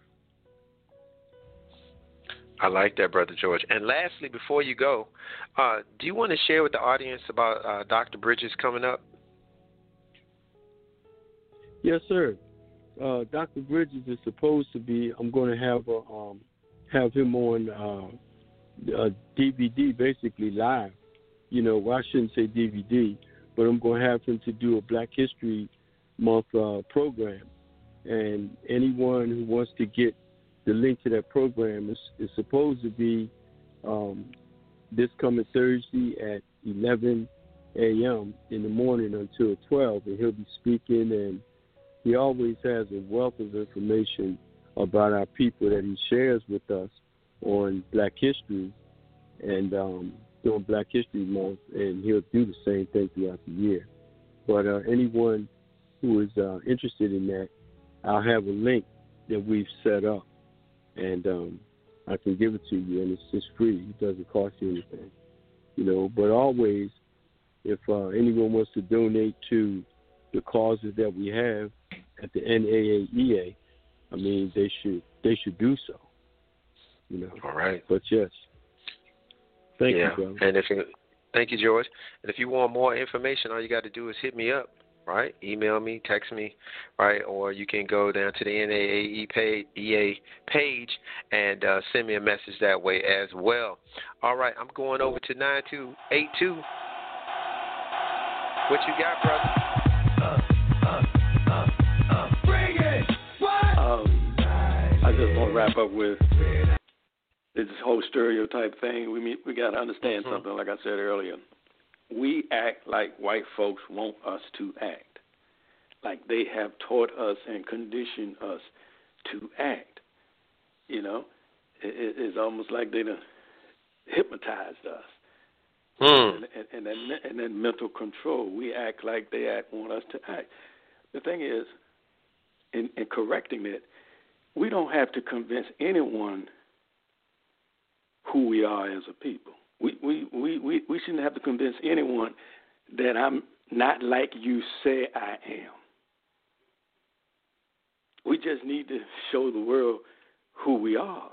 B: I like that, Brother George. And lastly, before you go, do you want to share with the audience about Dr. Bridges coming up?
C: Yes, sir. Dr. Bridges is supposed to be, I'm going to have him on DVD, basically live. I shouldn't say DVD, but I'm going to have him to do a Black History Month program. And anyone who wants to get the link to that program is supposed to be this coming Thursday at 11 a.m. in the morning until 12, and he'll be speaking, and he always has a wealth of information about our people that he shares with us on Black History and during Black History Month, and he'll do the same thing throughout the year. But anyone who is interested in that, I'll have a link that we've set up, and I can give it to you, and it's just free. It doesn't cost you anything, But always, if anyone wants to donate to the causes that we have at the NAAEA, I mean, they should do so.
B: All right.
C: But yes. Thank you, brother.
B: And thank you, George. And if you want more information, all you got to do is hit me up, right? Email me, text me, right? Or you can go down to the NAAEA page and send me a message that way as well. All right, I'm going over to 9282. What you got, brother?
J: Bring it! What? I just want to wrap up with this whole stereotype thing. We got to understand something. Like I said earlier, we act like white folks want us to act, like they have taught us and conditioned us to act. It's almost like they done hypnotized us. And that mental control, we act like they want us to act. The thing is, in correcting it, we don't have to convince anyone who we are as a people. We shouldn't have to convince anyone that I'm not like you say I am. We just need to show the world who we are.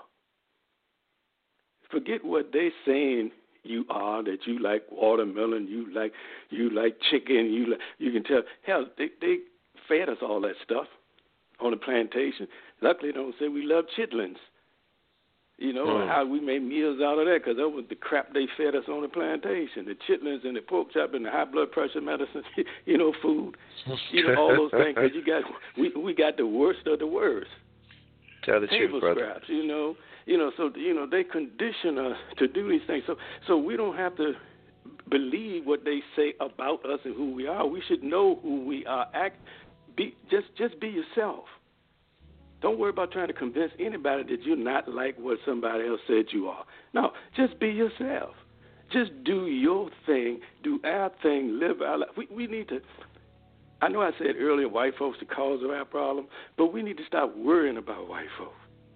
J: Forget what they saying you are, that you like watermelon, you like chicken, you can tell. Hell, they fed us all that stuff on the plantation. Luckily, they don't say we love chitlins. You know, how we made meals out of that, because that was the crap they fed us on the plantation, the chitlins and the pork chop and the high blood pressure medicine, you know, food, you know, all those things. Because we got the worst of the worst.
B: Tell the truth, brother.
J: Scraps, you know, so they condition us to do these things. So we don't have to believe what they say about us and who we are. We should know who we are. Just be yourself. Don't worry about trying to convince anybody that you're not like what somebody else said you are. No, just be yourself. Just do your thing, do our thing, live our life. We need to, I know I said earlier white folks the cause of our problem, but we need to stop worrying about white folks.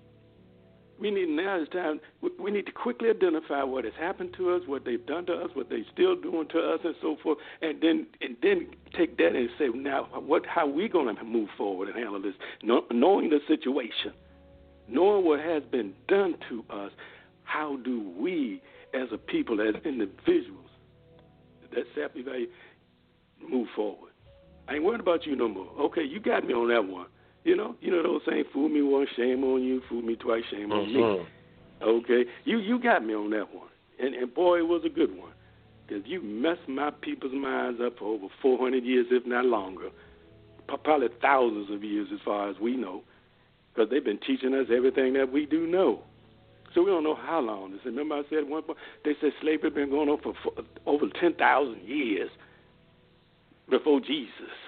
J: Now is time, we need to quickly identify what has happened to us, what they've done to us, what they're still doing to us, and so forth, and then take that and say, now, how we going to move forward and handle this, knowing the situation, knowing what has been done to us, how do we, as a people, as individuals, that self-evaluate, move forward? I ain't worried about you no more. Okay, you got me on that one. You know those saying, fool me once, shame on you, fool me twice, shame on me. Okay, you got me on that one. And boy, it was a good one. Because you messed my people's minds up for over 400 years, if not longer. Probably thousands of years as far as we know. Because they've been teaching us everything that we do know. So we don't know how long. Remember I said at one point, they said slavery had been going on for over 10,000 years before Jesus.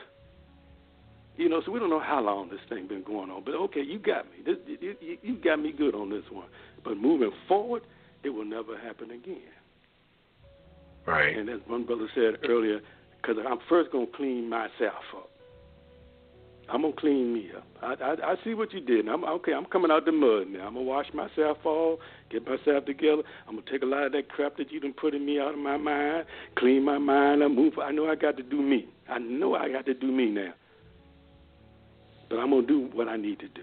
J: You know, so we don't know how long this thing been going on. But, okay, you got me. You got me good on this one. But moving forward, it will never happen again.
B: Right.
J: And as one brother said earlier, because I'm first going to clean myself up. I'm going to clean me up. I see what you did. I'm coming out the mud now. I'm going to wash myself off, get myself together. I'm going to take a lot of that crap that you done put in me out of my mind, clean my mind up, move. I know I got to do me. I know I got to do me now. But I'm going to do what I need to do.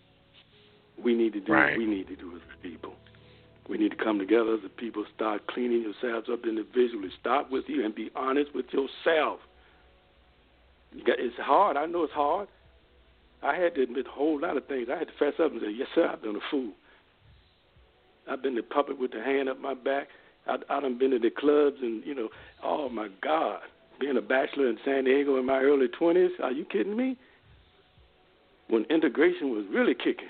J: We need to do what we need to do as people. We need to come together as a people, start cleaning yourselves up individually. Start with you and be honest with yourself. It's hard. I know it's hard. I had to admit a whole lot of things. I had to fess up and say, yes, sir, I've been a fool. I've been to public with the hand up my back. I done been to the clubs and, oh, my God, being a bachelor in San Diego in my early 20s, are you kidding me? When integration was really kicking.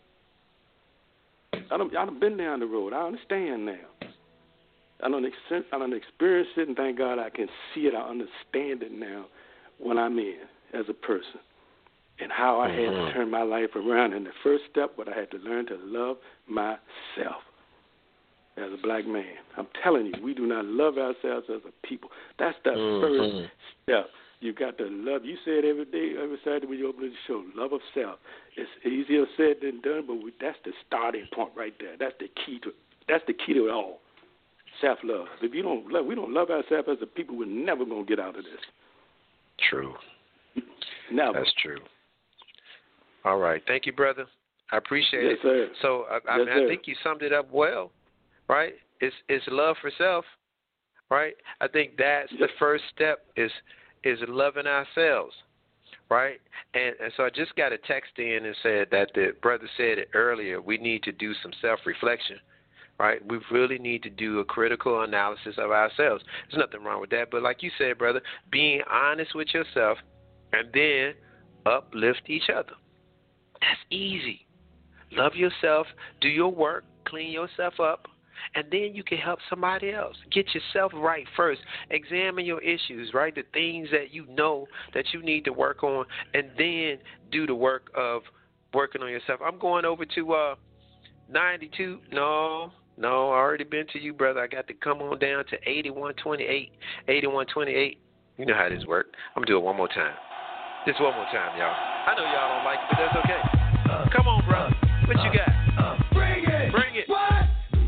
J: I done been down the road. I understand now. I done experienced it, and thank God I can see it. I understand it now when I'm in as a person and how I had to turn my life around. And the first step, what I had to learn to love myself as a black man. I'm telling you, we do not love ourselves as a people. That's the first step. You got to love. You say it every day, every Saturday when you open the show. Love of self. It's easier said than done, but that's the starting point right there. That's the key to it all. Self-love. If we don't love ourselves as a people, we're never gonna get out of this.
B: True.
J: Never.
B: That's true. All right. Thank you, brother. I appreciate it.
J: Sir.
B: So I think you summed it up well. Right? It's love for self. Right? I think that's the first step is loving ourselves, right? And so I just got a text in and said that the brother said it earlier, we need to do some self-reflection, right? We really need to do a critical analysis of ourselves. There's nothing wrong with that. But like you said, brother, being honest with yourself and then uplift each other. That's easy. Love yourself, do your work, clean yourself up, and then you can help somebody else. Get yourself right first. Examine your issues, right? The things that you know that you need to work on, and then do the work of working on yourself. I'm going over to 92. No, I already been to you, brother. I got to come on down to 8128. 8128. You know how this works. I'm going to do it one more time. Just one more time, y'all. I know y'all don't like it, but that's okay. Come on, brother. What you got? Bring it. Bring it. What?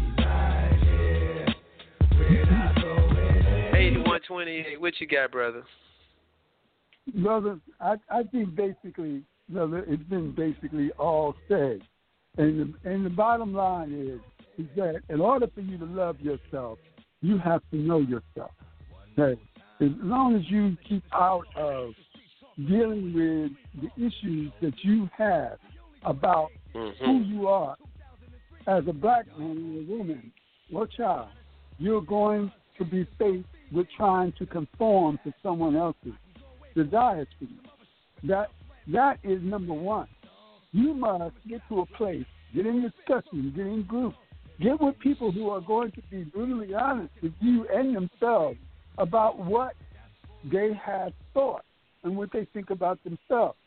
B: 8128. What you got, brother?
M: Brother, I think basically, brother, it's been basically all said. And the bottom line is that in order for you to love yourself, you have to know yourself. Okay? As long as you keep out of dealing with the issues that you have about who you are as a black man or woman or child, you're going to be faced with trying to conform to someone else's desires for you. That is number one. You must get to a place, get in discussion, get in groups, get with people who are going to be brutally honest with you and themselves about what they have thought and what they think about themselves.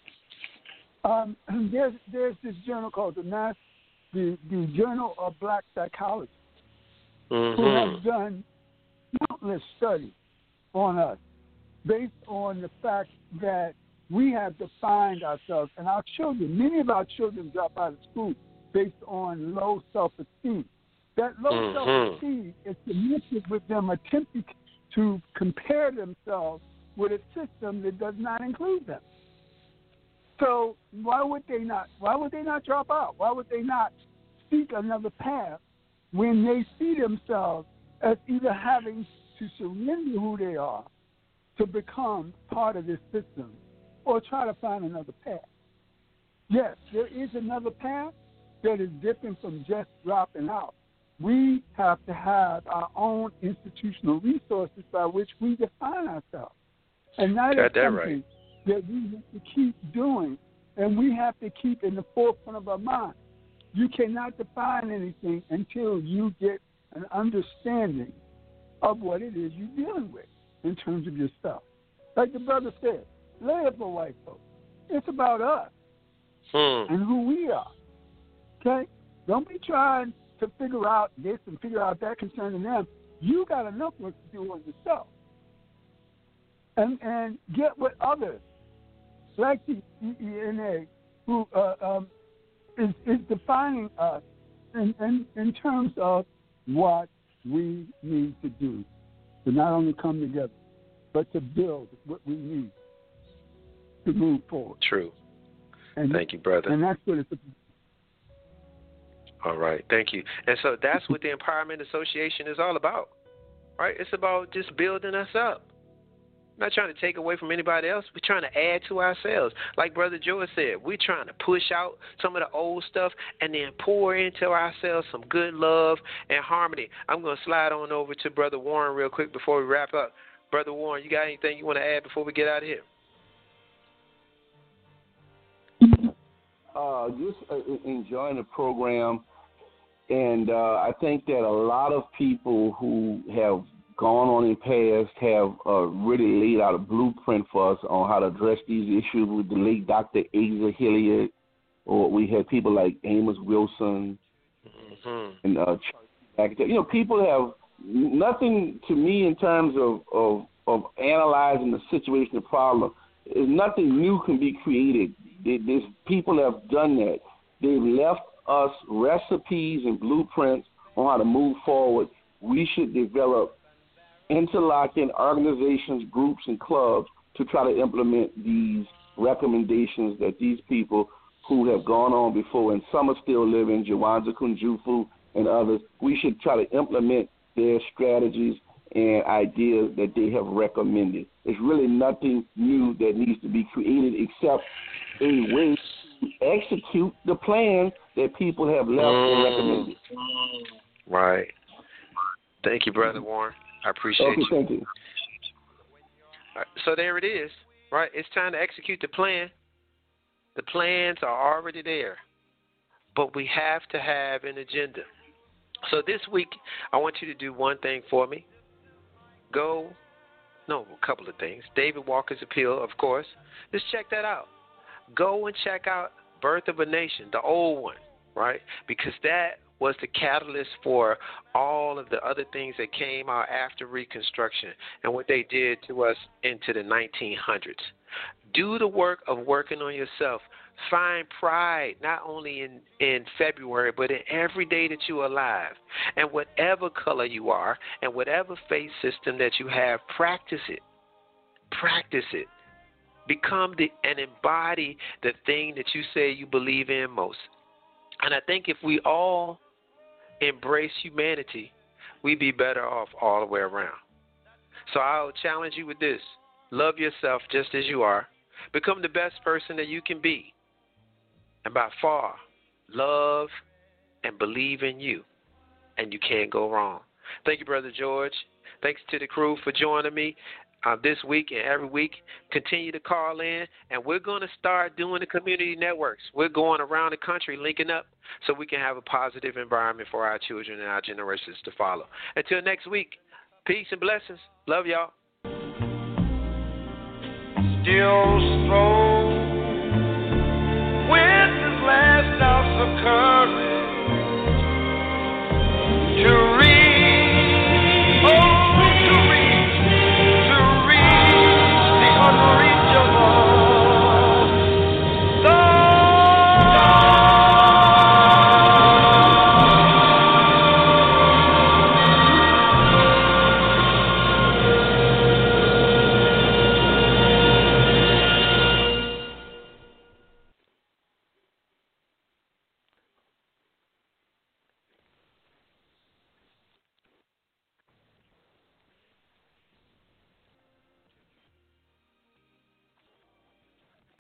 M: There's this journal called the Journal of Black Psychology, who has done countless studies on us based on the fact that we have defined ourselves, and our children, many of our children drop out of school based on low self-esteem. That low self-esteem is connected with them attempting to compare themselves with a system that does not include them. So why would they not drop out? Why would they not seek another path when they see themselves as either having to surrender who they are to become part of this system or try to find another path? Yes, there is another path that is different from just dropping out. We have to have our own institutional resources by which we define ourselves. And that is something that we have to keep doing, and we have to keep in the forefront of our mind. You cannot define anything until you get an understanding of what it is you're dealing with in terms of yourself. Like the brother said, lay it for white folks. It's about us and who we are. Okay? Don't be trying to figure out this and figure out that concerning them. You got enough work to do on yourself. And get with others, like the EENA, who is defining us in terms of what we need to do to not only come together, but to build what we need to move forward.
B: True. Thank you, brother.
M: And that's what it's about.
B: All right. Thank you. And so that's what the Empowerment Association is all about, right? It's about just building us up. Not trying to take away from anybody else. We're trying to add to ourselves. Like Brother Joe said, we're trying to push out some of the old stuff and then pour into ourselves some good love and harmony. I'm going to slide on over to Brother Warren real quick before we wrap up. Brother Warren, you got anything you want to add before we get out of here?
N: Just enjoying the program. And I think that a lot of people who have gone on in past have really laid out a blueprint for us on how to address these issues with the late Dr. Asa Hilliard, or we had people like Amos Wilson and Charles. You know, people have nothing to me in terms of analyzing the situation, the problem. Nothing new can be created. People have done that. They've left us recipes and blueprints on how to move forward. We should develop interlocking organizations, groups, and clubs to try to implement these recommendations that these people who have gone on before, and some are still living, Jawanza Kunjufu and others, we should try to implement their strategies and ideas that they have recommended. There's really nothing new that needs to be created except a way to execute the plan that people have left and recommended.
B: Right. Thank you, Brother Warren. I appreciate you.
N: Thank you.
B: Right, so there it is, right? It's time to execute the plan. The plans are already there, but we have to have an agenda. So this week, I want you to do one thing for me. A couple of things. David Walker's Appeal, of course. Just check that out. Go and check out Birth of a Nation, the old one, right? Because that was the catalyst for all of the other things that came out after Reconstruction and what they did to us into the 1900s. Do the work of working on yourself. Find pride not only in February, but in every day that you're alive. And whatever color you are and whatever faith system that you have, practice it. Practice it. Become and embody the thing that you say you believe in most. And I think if we all embrace humanity, we'd be better off all the way around. So I'll challenge you with this. Love yourself just as you are. Become the best person that you can be. And by far, love and believe in you, and you can't go wrong. Thank you, Brother George. Thanks to the crew for joining me this week and every week. Continue to call in, and we're going to start doing the community networks. We're going around the country linking up so we can have a positive environment for our children and our generations to follow. Until next week, peace and blessings. Love y'all.
O: Still strong with his last ounce of courage.